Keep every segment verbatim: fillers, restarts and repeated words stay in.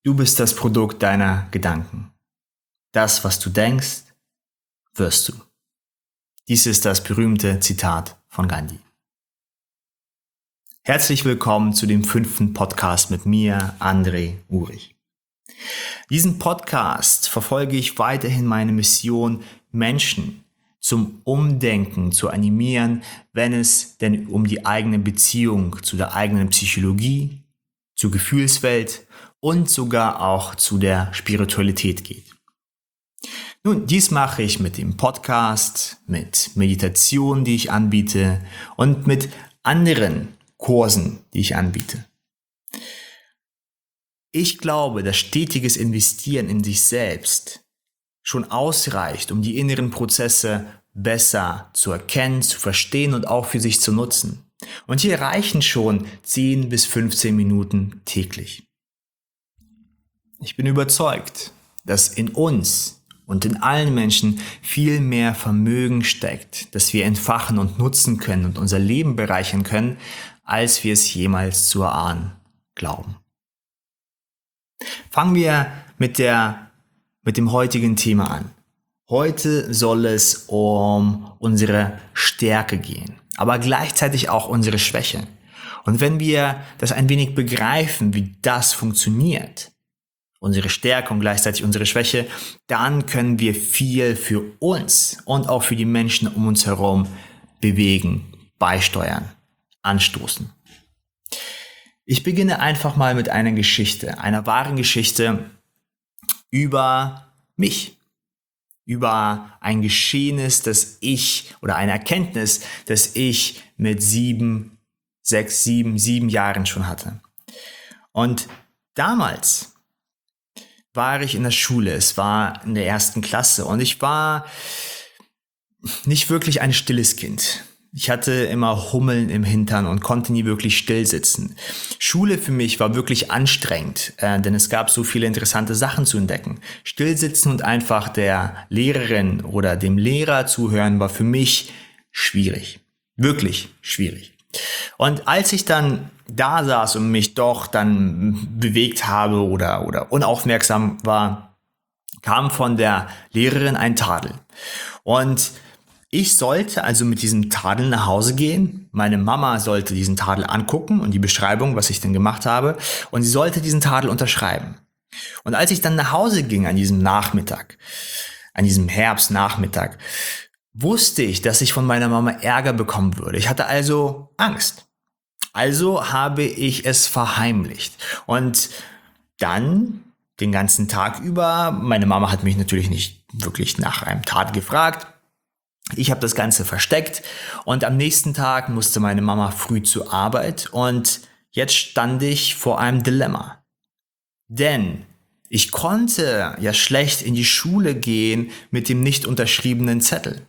Du bist das Produkt deiner Gedanken. Das, was du denkst, wirst du. Dies ist das berühmte Zitat von Gandhi. Herzlich willkommen zu dem fünften Podcast mit mir, André Uhrig. Diesen Podcast verfolge ich weiterhin meine Mission, Menschen zum Umdenken zu animieren, wenn es denn um die eigene Beziehung zu der eigenen Psychologie, zur Gefühlswelt und sogar auch zu der Spiritualität geht. Nun, dies mache ich mit dem Podcast, mit Meditationen, die ich anbiete und mit anderen Kursen, die ich anbiete. Ich glaube, dass stetiges Investieren in sich selbst schon ausreicht, um die inneren Prozesse besser zu erkennen, zu verstehen und auch für sich zu nutzen. Und hier reichen schon zehn bis fünfzehn Minuten täglich. Ich bin überzeugt, dass in uns und in allen Menschen viel mehr Vermögen steckt, das wir entfachen und nutzen können und unser Leben bereichern können, als wir es jemals zu erahnen glauben. Fangen wir mit der, mit dem heutigen Thema an. Heute soll es um unsere Stärke gehen, aber gleichzeitig auch unsere Schwäche. Und wenn wir das ein wenig begreifen, wie das funktioniert, unsere Stärke und gleichzeitig unsere Schwäche, dann können wir viel für uns und auch für die Menschen um uns herum bewegen, beisteuern, anstoßen. Ich beginne einfach mal mit einer Geschichte, einer wahren Geschichte über mich, über ein Geschehnis, das ich oder eine Erkenntnis, das ich mit sieben, sechs, sieben, sieben Jahren schon hatte. Und damals war ich in der Schule, es war in der ersten Klasse und ich war nicht wirklich ein stilles Kind. Ich hatte immer Hummeln im Hintern und konnte nie wirklich still sitzen. Schule für mich war wirklich anstrengend, äh, denn es gab so viele interessante Sachen zu entdecken. Stillsitzen und einfach der Lehrerin oder dem Lehrer zuhören war für mich schwierig. Wirklich schwierig. Und als ich dann da saß und mich doch dann bewegt habe oder, oder unaufmerksam war, kam von der Lehrerin ein Tadel. Und ich sollte also mit diesem Tadel nach Hause gehen. Meine Mama sollte diesen Tadel angucken und die Beschreibung, was ich denn gemacht habe. Und sie sollte diesen Tadel unterschreiben. Und als ich dann nach Hause ging an diesem Nachmittag, an diesem Herbstnachmittag, wusste ich, dass ich von meiner Mama Ärger bekommen würde. Ich hatte also Angst. Also habe ich es verheimlicht. Und dann den ganzen Tag über, meine Mama hat mich natürlich nicht wirklich nach einem Tadel gefragt. Ich habe das Ganze versteckt und am nächsten Tag musste meine Mama früh zur Arbeit und jetzt stand ich vor einem Dilemma. Denn ich konnte ja schlecht in die Schule gehen mit dem nicht unterschriebenen Zettel.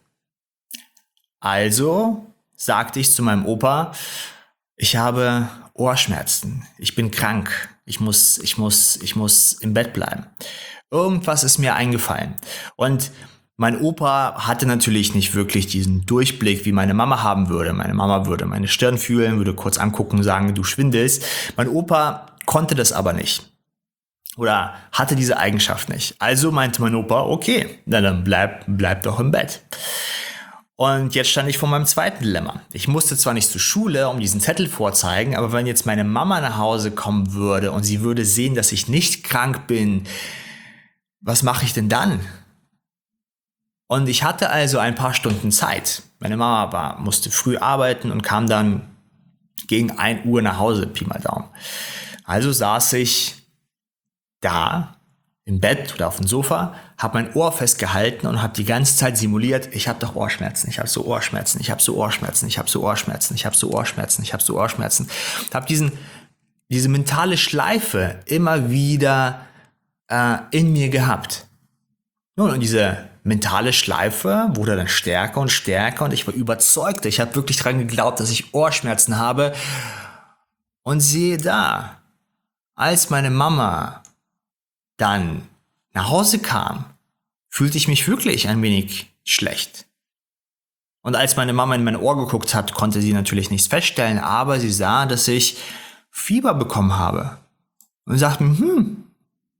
Also sagte ich zu meinem Opa, ich habe Ohrschmerzen, ich bin krank, ich muss, ich muss, ich muss im Bett bleiben. Irgendwas ist mir eingefallen. Und mein Opa hatte natürlich nicht wirklich diesen Durchblick, wie meine Mama haben würde. Meine Mama würde meine Stirn fühlen, würde kurz angucken, sagen, du schwindelst. Mein Opa konnte das aber nicht. Oder hatte diese Eigenschaft nicht. Also meinte mein Opa, okay, na dann bleib, bleib doch im Bett. Und jetzt stand ich vor meinem zweiten Dilemma. Ich musste zwar nicht zur Schule, um diesen Zettel vorzeigen, aber wenn jetzt meine Mama nach Hause kommen würde und sie würde sehen, dass ich nicht krank bin, was mache ich denn dann? Und ich hatte also ein paar Stunden Zeit. Meine Mama war, musste früh arbeiten und kam dann gegen ein Uhr nach Hause, Pi mal Daumen. Also saß ich da im Bett oder auf dem Sofa, habe mein Ohr festgehalten und habe die ganze Zeit simuliert, ich habe doch Ohrschmerzen, ich habe so Ohrschmerzen, ich habe so Ohrschmerzen, ich habe so Ohrschmerzen, ich habe so Ohrschmerzen, ich habe so Ohrschmerzen. Habe diesen diese mentale Schleife immer wieder äh, in mir gehabt. Nun, und diese mentale Schleife wurde dann stärker und stärker und ich war überzeugt, ich habe wirklich daran geglaubt, dass ich Ohrschmerzen habe. Und siehe da, als meine Mama dann nach Hause kam, fühlte ich mich wirklich ein wenig schlecht. Und als meine Mama in mein Ohr geguckt hat, konnte sie natürlich nichts feststellen, aber sie sah, dass ich Fieber bekommen habe. Und sagte mir, hm,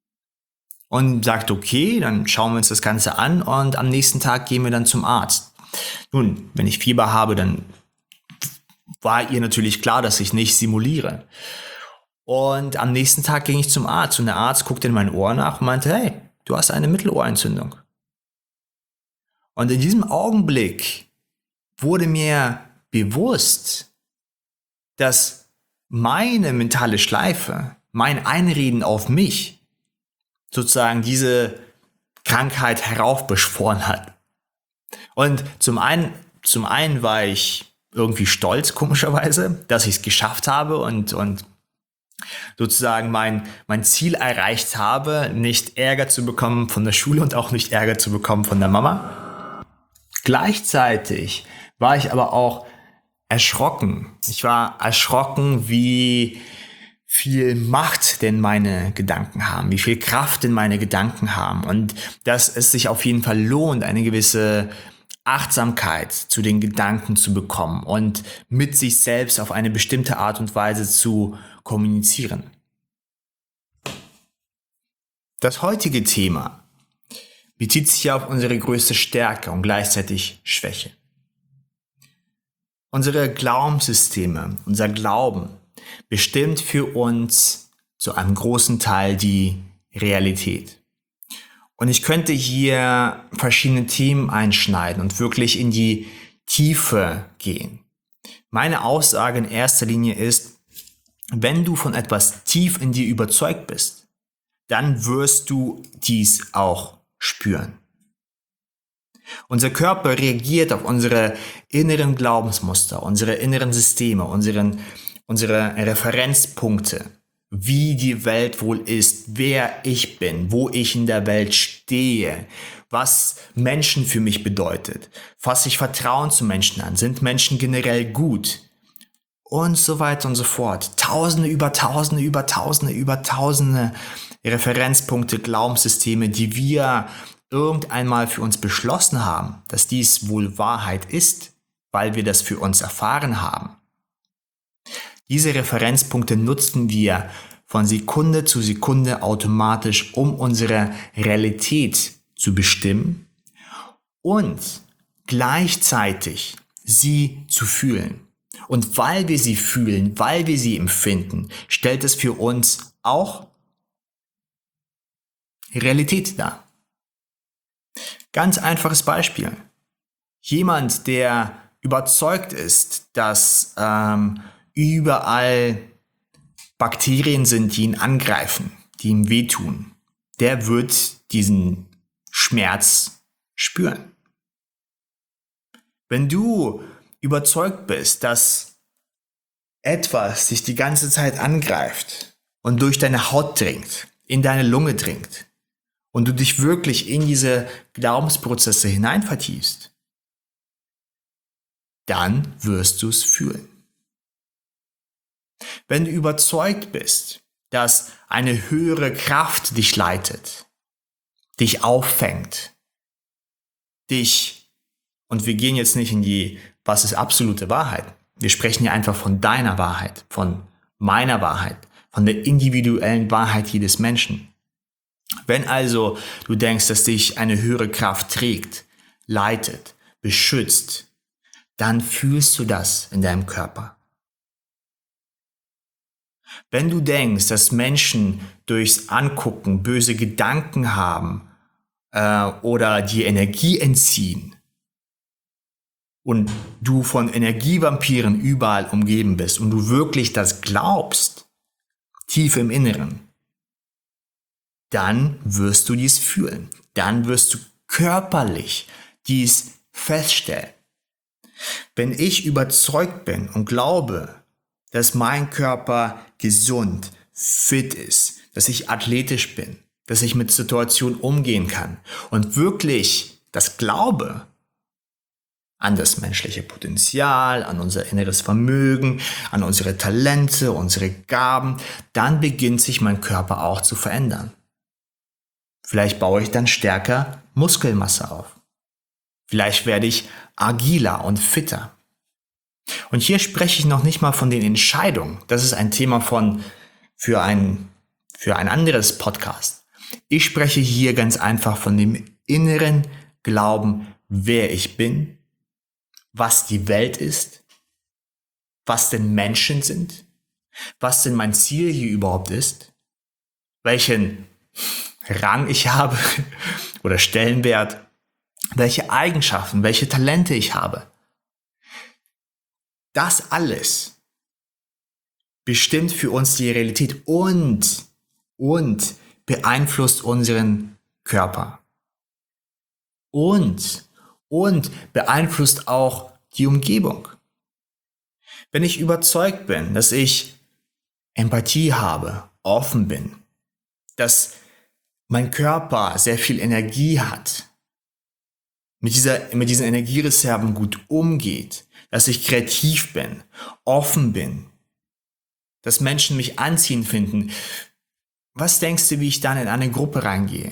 und sagt, okay, dann schauen wir uns das Ganze an und am nächsten Tag gehen wir dann zum Arzt. Nun, wenn ich Fieber habe, dann war ihr natürlich klar, dass ich nicht simuliere. Und am nächsten Tag ging ich zum Arzt und der Arzt guckte in mein Ohr nach und meinte, hey, du hast eine Mittelohrentzündung. Und in diesem Augenblick wurde mir bewusst, dass meine mentale Schleife, mein Einreden auf mich, sozusagen diese Krankheit heraufbeschworen hat. Und zum einen, zum einen war ich irgendwie stolz, komischerweise, dass ich es geschafft habe und, und sozusagen mein, mein Ziel erreicht habe, nicht Ärger zu bekommen von der Schule und auch nicht Ärger zu bekommen von der Mama. Gleichzeitig war ich aber auch erschrocken. Ich war erschrocken, wie viel Macht denn meine Gedanken haben, wie viel Kraft denn meine Gedanken haben und dass es sich auf jeden Fall lohnt, eine gewisse Achtsamkeit zu den Gedanken zu bekommen und mit sich selbst auf eine bestimmte Art und Weise zu kommunizieren. Das heutige Thema bezieht sich auf unsere größte Stärke und gleichzeitig Schwäche. Unsere Glaubenssysteme, unser Glauben bestimmt für uns zu einem großen Teil die Realität. Und ich könnte hier verschiedene Themen einschneiden und wirklich in die Tiefe gehen. Meine Aussage in erster Linie ist, wenn du von etwas tief in dir überzeugt bist, dann wirst du dies auch spüren. Unser Körper reagiert auf unsere inneren Glaubensmuster, unsere inneren Systeme, unseren, unsere Referenzpunkte, wie die Welt wohl ist, wer ich bin, wo ich in der Welt stehe, was Menschen für mich bedeutet, fasse ich Vertrauen zu Menschen an, sind Menschen generell gut und so weiter und so fort. Tausende über Tausende über Tausende über Tausende Referenzpunkte, Glaubenssysteme, die wir irgendeinmal für uns beschlossen haben, dass dies wohl Wahrheit ist, weil wir das für uns erfahren haben. Diese Referenzpunkte nutzen wir von Sekunde zu Sekunde automatisch, um unsere Realität zu bestimmen und gleichzeitig sie zu fühlen. Und weil wir sie fühlen, weil wir sie empfinden, stellt es für uns auch Realität dar. Ganz einfaches Beispiel. Jemand, der überzeugt ist, dass ähm, überall Bakterien sind, die ihn angreifen, die ihm wehtun, der wird diesen Schmerz spüren. Wenn du überzeugt bist, dass etwas dich die ganze Zeit angreift und durch deine Haut dringt, in deine Lunge dringt und du dich wirklich in diese Glaubensprozesse hinein vertiefst, dann wirst du es fühlen. Wenn du überzeugt bist, dass eine höhere Kraft dich leitet, dich auffängt, dich, und wir gehen jetzt nicht in die, was ist absolute Wahrheit, wir sprechen ja einfach von deiner Wahrheit, von meiner Wahrheit, von der individuellen Wahrheit jedes Menschen. Wenn also du denkst, dass dich eine höhere Kraft trägt, leitet, beschützt, dann fühlst du das in deinem Körper. Wenn du denkst, dass Menschen durchs Angucken böse Gedanken haben äh, oder dir Energie entziehen und du von Energievampiren überall umgeben bist und du wirklich das glaubst, tief im Inneren, dann wirst du dies fühlen. Dann wirst du körperlich dies feststellen. Wenn ich überzeugt bin und glaube, dass mein Körper gesund, fit ist, dass ich athletisch bin, dass ich mit Situationen umgehen kann und wirklich das glaube an das menschliche Potenzial, an unser inneres Vermögen, an unsere Talente, unsere Gaben, dann beginnt sich mein Körper auch zu verändern. Vielleicht baue ich dann stärker Muskelmasse auf. Vielleicht werde ich agiler und fitter. Und hier spreche ich noch nicht mal von den Entscheidungen. Das ist ein Thema von, für ein, für ein anderes Podcast. Ich spreche hier ganz einfach von dem inneren Glauben, wer ich bin, was die Welt ist, was denn Menschen sind, was denn mein Ziel hier überhaupt ist, welchen Rang ich habe oder Stellenwert, welche Eigenschaften, welche Talente ich habe. Das alles bestimmt für uns die Realität und, und beeinflusst unseren Körper. Und, und beeinflusst auch die Umgebung. Wenn ich überzeugt bin, dass ich Empathie habe, offen bin, dass mein Körper sehr viel Energie hat, mit, dieser, mit diesen Energiereserven gut umgeht, dass ich kreativ bin, offen bin, dass Menschen mich anziehend finden. Was denkst du, wie ich dann in eine Gruppe reingehe?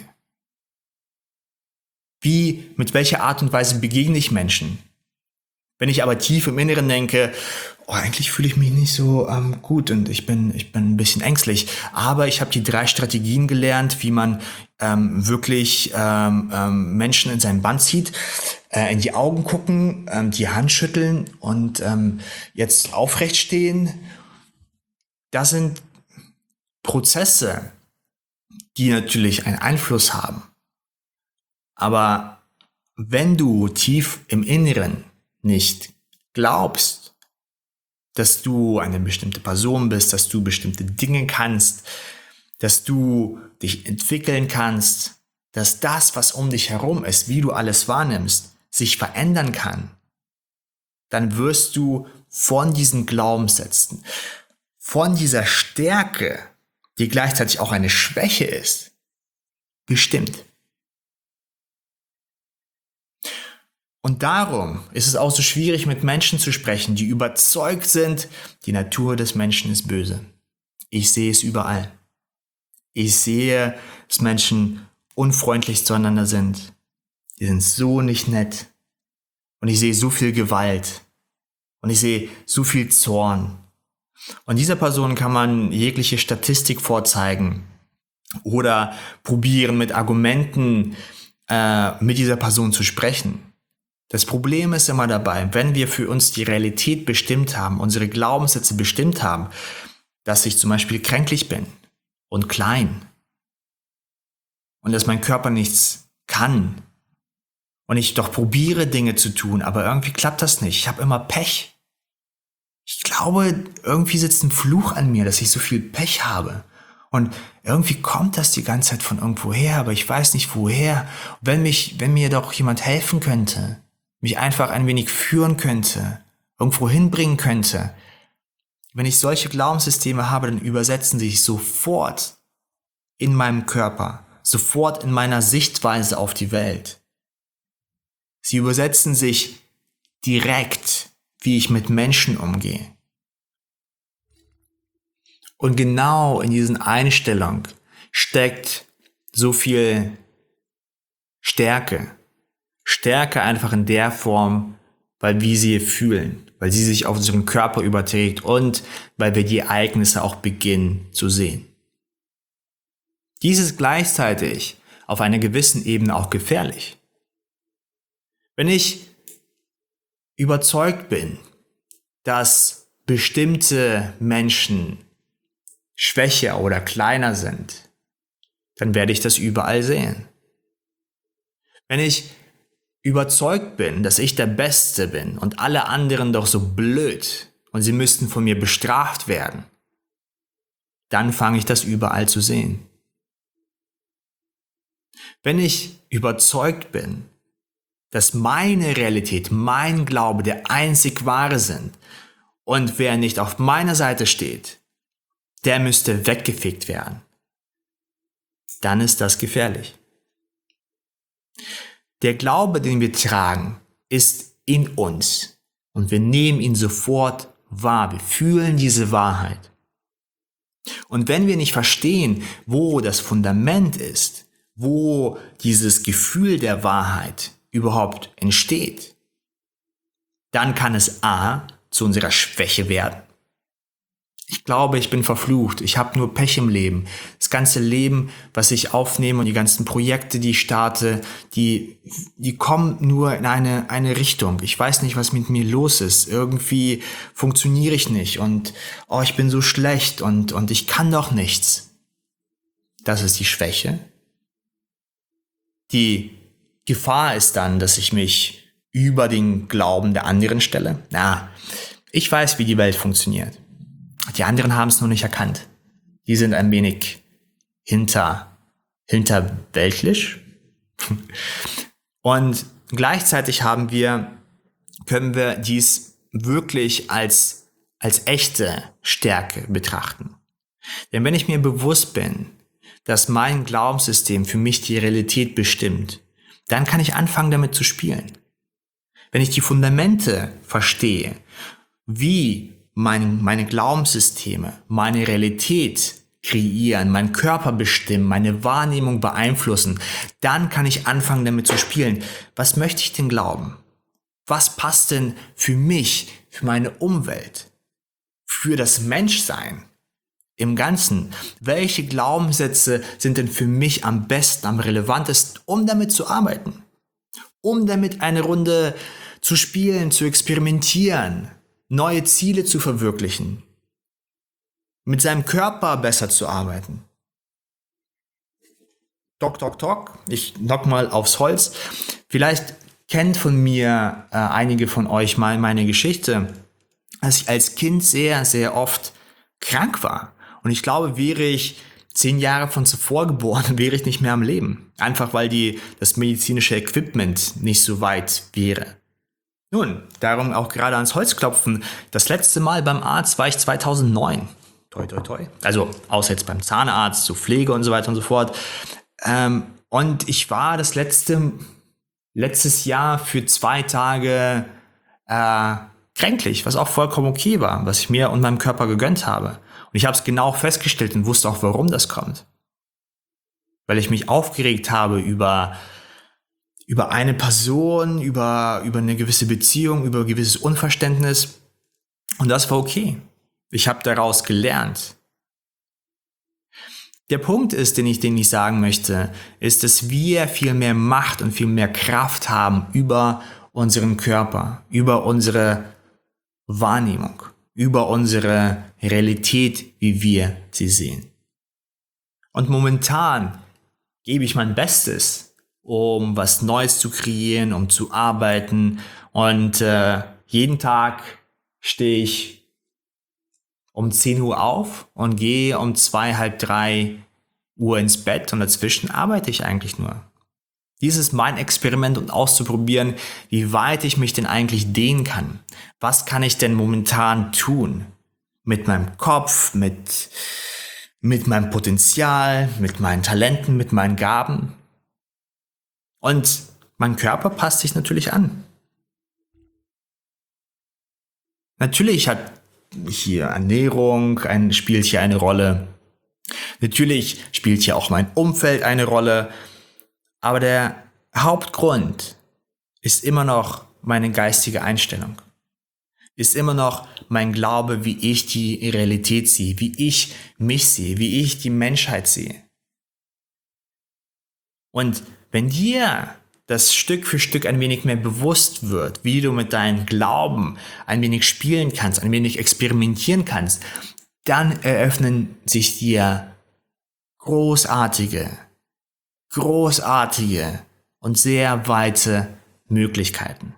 Wie, mit welcher Art und Weise begegne ich Menschen? Wenn ich aber tief im Inneren denke, oh, eigentlich fühle ich mich nicht so ähm, gut und ich bin, ich bin ein bisschen ängstlich, aber ich habe die drei Strategien gelernt, wie man ähm, wirklich ähm, ähm, Menschen in seinen Bann zieht, äh, in die Augen gucken, ähm, die Hand schütteln und ähm, jetzt aufrecht stehen. Das sind Prozesse, die natürlich einen Einfluss haben. Aber wenn du tief im Inneren nicht glaubst, dass du eine bestimmte Person bist, dass du bestimmte Dinge kannst, dass du dich entwickeln kannst, dass das, was um dich herum ist, wie du alles wahrnimmst, sich verändern kann, dann wirst du von diesen Glaubenssätzen, von dieser Stärke, die gleichzeitig auch eine Schwäche ist, bestimmt. Und darum ist es auch so schwierig, mit Menschen zu sprechen, die überzeugt sind, die Natur des Menschen ist böse. Ich sehe es überall. Ich sehe, dass Menschen unfreundlich zueinander sind. Die sind so nicht nett. Und ich sehe so viel Gewalt. Und ich sehe so viel Zorn. Und dieser Person kann man jegliche Statistik vorzeigen oder probieren, mit Argumenten äh, mit dieser Person zu sprechen. Das Problem ist immer dabei, wenn wir für uns die Realität bestimmt haben, unsere Glaubenssätze bestimmt haben, dass ich zum Beispiel kränklich bin und klein und dass mein Körper nichts kann und ich doch probiere Dinge zu tun, aber irgendwie klappt das nicht. Ich habe immer Pech. Ich glaube, irgendwie sitzt ein Fluch an mir, dass ich so viel Pech habe. Und irgendwie kommt das die ganze Zeit von irgendwo her, aber ich weiß nicht woher. Wenn mich, wenn mir doch jemand helfen könnte, mich einfach ein wenig führen könnte, irgendwo hinbringen könnte. Wenn ich solche Glaubenssysteme habe, dann übersetzen sie sich sofort in meinem Körper, sofort in meiner Sichtweise auf die Welt. Sie übersetzen sich direkt, wie ich mit Menschen umgehe. Und genau in diesen Einstellungen steckt so viel Stärke. Stärke einfach in der Form, weil wir sie fühlen, weil sie sich auf unseren Körper überträgt und weil wir die Ereignisse auch beginnen zu sehen. Dies ist gleichzeitig auf einer gewissen Ebene auch gefährlich. Wenn ich überzeugt bin, dass bestimmte Menschen schwächer oder kleiner sind, dann werde ich das überall sehen. Wenn ich überzeugt bin, dass ich der Beste bin und alle anderen doch so blöd und sie müssten von mir bestraft werden, dann fange ich das überall zu sehen. Wenn ich überzeugt bin, dass meine Realität, mein Glaube der einzig wahre sind und wer nicht auf meiner Seite steht, der müsste weggefegt werden, dann ist das gefährlich. Der Glaube, den wir tragen, ist in uns und wir nehmen ihn sofort wahr. Wir fühlen diese Wahrheit. Und wenn wir nicht verstehen, wo das Fundament ist, wo dieses Gefühl der Wahrheit überhaupt entsteht, dann kann es a. zu unserer Schwäche werden. Ich glaube, ich bin verflucht. Ich habe nur Pech im Leben. Das ganze Leben, was ich aufnehme und die ganzen Projekte, die ich starte, die, die kommen nur in eine, eine Richtung. Ich weiß nicht, was mit mir los ist. Irgendwie funktioniere ich nicht und oh, ich bin so schlecht und, und ich kann doch nichts. Das ist die Schwäche. Die Gefahr ist dann, dass ich mich über den Glauben der anderen stelle. Na, ich weiß, wie die Welt funktioniert. Die anderen haben es noch nicht erkannt. Die sind ein wenig hinter, hinterweltlich. Und gleichzeitig haben wir, können wir dies wirklich als, als echte Stärke betrachten. Denn wenn ich mir bewusst bin, dass mein Glaubenssystem für mich die Realität bestimmt, dann kann ich anfangen, damit zu spielen. Wenn ich die Fundamente verstehe, wie meine, meine Glaubenssysteme, meine Realität kreieren, meinen Körper bestimmen, meine Wahrnehmung beeinflussen, dann kann ich anfangen, damit zu spielen. Was möchte ich denn glauben? Was passt denn für mich, für meine Umwelt, für das Menschsein im Ganzen? Welche Glaubenssätze sind denn für mich am besten, am relevantesten, um damit zu arbeiten? Um damit eine Runde zu spielen, zu experimentieren, neue Ziele zu verwirklichen, mit seinem Körper besser zu arbeiten. Tok, tok, tok. Ich knock mal aufs Holz. Vielleicht kennt von mir äh, einige von euch mal meine Geschichte, dass ich als Kind sehr, sehr oft krank war. Und ich glaube, wäre ich zehn Jahre von zuvor geboren, wäre ich nicht mehr am Leben. Einfach weil die, das medizinische Equipment nicht so weit wäre. Nun, darum auch gerade ans Holz klopfen. Das letzte Mal beim Arzt war ich zweitausendneun. Toi, toi, toi. Also, außer jetzt beim Zahnarzt, zur Pflege und so weiter und so fort. Ähm, und ich war das letzte, letztes Jahr für zwei Tage äh, kränklich, was auch vollkommen okay war, was ich mir und meinem Körper gegönnt habe. Und ich habe es genau festgestellt und wusste auch, warum das kommt. Weil ich mich aufgeregt habe über über eine Person, über, über eine gewisse Beziehung, über ein gewisses Unverständnis. Und das war okay. Ich habe daraus gelernt. Der Punkt ist, den ich, den ich sagen möchte, ist, dass wir viel mehr Macht und viel mehr Kraft haben über unseren Körper, über unsere Wahrnehmung, über unsere Realität, wie wir sie sehen. Und momentan gebe ich mein Bestes, um was Neues zu kreieren, um zu arbeiten. Und äh, jeden Tag stehe ich um zehn Uhr auf und gehe um zwei, halb drei Uhr ins Bett und dazwischen arbeite ich eigentlich nur. Dies ist mein Experiment, um auszuprobieren, wie weit ich mich denn eigentlich dehnen kann. Was kann ich denn momentan tun? Mit meinem Kopf, mit, mit meinem Potenzial, mit meinen Talenten, mit meinen Gaben. Und mein Körper passt sich natürlich an. Natürlich hat hier Ernährung ein, spielt hier eine Rolle. Natürlich spielt hier auch mein Umfeld eine Rolle. Aber der Hauptgrund ist immer noch meine geistige Einstellung. Ist immer noch mein Glaube, wie ich die Realität sehe, wie ich mich sehe, wie ich die Menschheit sehe. Und wenn dir das Stück für Stück ein wenig mehr bewusst wird, wie du mit deinem Glauben ein wenig spielen kannst, ein wenig experimentieren kannst, dann eröffnen sich dir großartige, großartige und sehr weite Möglichkeiten.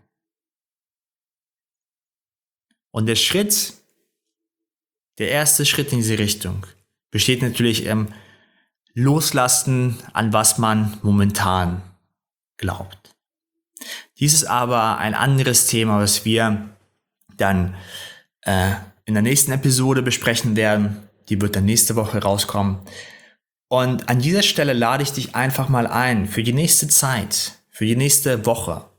Und der Schritt, der erste Schritt in diese Richtung, besteht natürlich im Loslassen, an was man momentan glaubt. Dies ist aber ein anderes Thema, was wir dann äh, in der nächsten Episode besprechen werden. Die wird dann nächste Woche rauskommen. Und an dieser Stelle lade ich dich einfach mal ein, für die nächste Zeit, für die nächste Woche,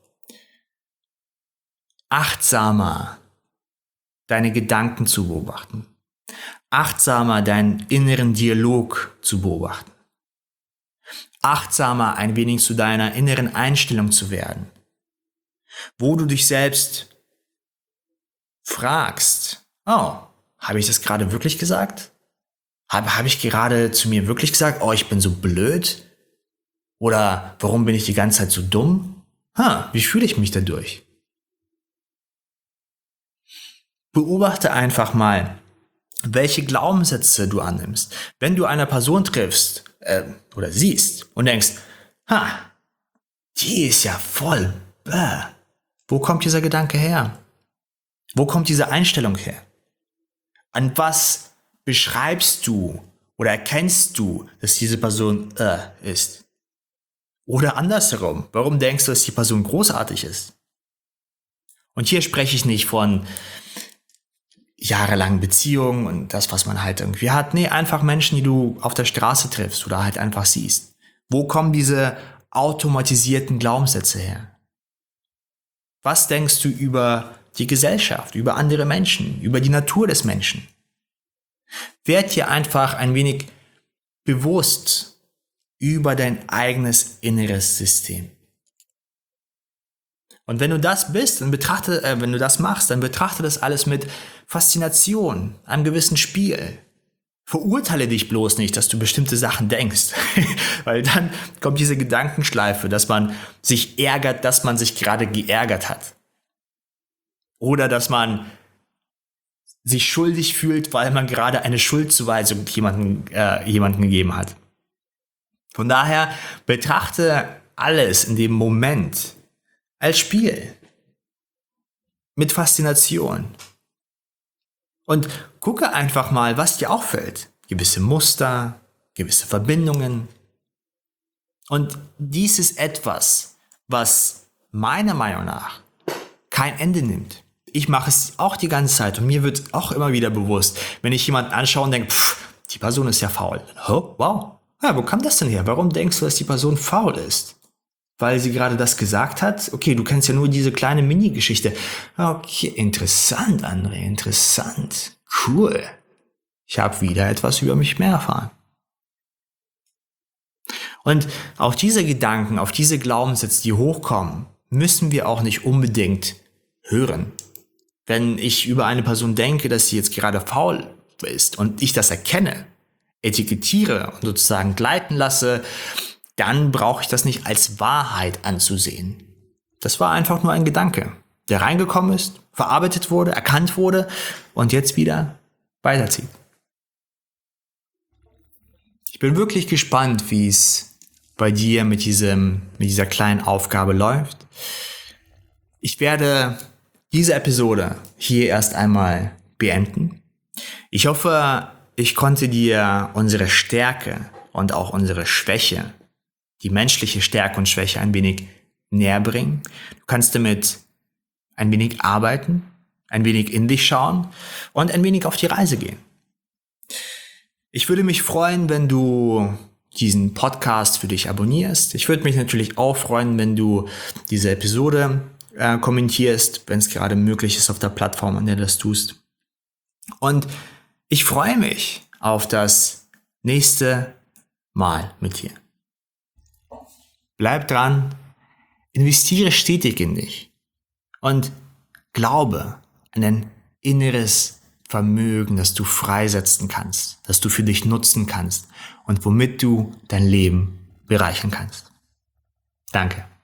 achtsamer deine Gedanken zu beobachten. Achtsamer deinen inneren Dialog zu beobachten. Achtsamer ein wenig zu deiner inneren Einstellung zu werden. Wo du dich selbst fragst, oh, habe ich das gerade wirklich gesagt? Habe, habe ich gerade zu mir wirklich gesagt, oh, ich bin so blöd? Oder warum bin ich die ganze Zeit so dumm? Ha, wie fühle ich mich dadurch? Beobachte einfach mal, welche Glaubenssätze du annimmst. Wenn du eine Person triffst äh, oder siehst und denkst, ha, die ist ja voll bäh. Wo kommt dieser Gedanke her? Wo kommt diese Einstellung her? An was beschreibst du oder erkennst du, dass diese Person äh, ist? Oder andersherum, warum denkst du, dass die Person großartig ist? Und hier spreche ich nicht von jahrelangen Beziehungen und das, was man halt irgendwie hat. Nee, einfach Menschen, die du auf der Straße triffst oder halt einfach siehst. Wo kommen diese automatisierten Glaubenssätze her? Was denkst du über die Gesellschaft, über andere Menschen, über die Natur des Menschen? Werd dir einfach ein wenig bewusst über dein eigenes inneres System. Und wenn du das bist, dann betrachte, äh, wenn du das machst, dann betrachte das alles mit Faszination, einem gewissen Spiel. Verurteile dich bloß nicht, dass du bestimmte Sachen denkst, weil dann kommt diese Gedankenschleife, dass man sich ärgert, dass man sich gerade geärgert hat. Oder dass man sich schuldig fühlt, weil man gerade eine Schuldzuweisung jemanden, äh, jemanden gegeben hat. Von daher betrachte alles in dem Moment als Spiel. Mit Faszination. Und gucke einfach mal, was dir auffällt. Gewisse Muster, gewisse Verbindungen. Und dies ist etwas, was meiner Meinung nach kein Ende nimmt. Ich mache es auch die ganze Zeit und mir wird auch immer wieder bewusst, wenn ich jemanden anschaue und denke, pff, die Person ist ja faul. Oh, wow, ja, wo kam das denn her? Warum denkst du, dass die Person faul ist? Weil sie gerade das gesagt hat? Okay, du kennst ja nur diese kleine Mini-Geschichte. Okay, interessant, André, interessant. Cool. Ich habe wieder etwas über mich mehr erfahren. Und auch diese Gedanken, auf diese Glaubenssätze, die hochkommen, müssen wir auch nicht unbedingt hören. Wenn ich über eine Person denke, dass sie jetzt gerade faul ist und ich das erkenne, etikettiere und sozusagen gleiten lasse, dann brauche ich das nicht als Wahrheit anzusehen. Das war einfach nur ein Gedanke, der reingekommen ist, verarbeitet wurde, erkannt wurde und jetzt wieder weiterzieht. Ich bin wirklich gespannt, wie es bei dir mit, diesem, mit dieser kleinen Aufgabe läuft. Ich werde diese Episode hier erst einmal beenden. Ich hoffe, ich konnte dir unsere Stärke und auch unsere Schwäche, die menschliche Stärke und Schwäche ein wenig näher bringen. Du kannst damit ein wenig arbeiten, ein wenig in dich schauen und ein wenig auf die Reise gehen. Ich würde mich freuen, wenn du diesen Podcast für dich abonnierst. Ich würde mich natürlich auch freuen, wenn du diese Episode äh, kommentierst, wenn es gerade möglich ist auf der Plattform, an der du das tust. Und ich freue mich auf das nächste Mal mit dir. Bleib dran, investiere stetig in dich und glaube an dein inneres Vermögen, das du freisetzen kannst, das du für dich nutzen kannst und womit du dein Leben bereichern kannst. Danke.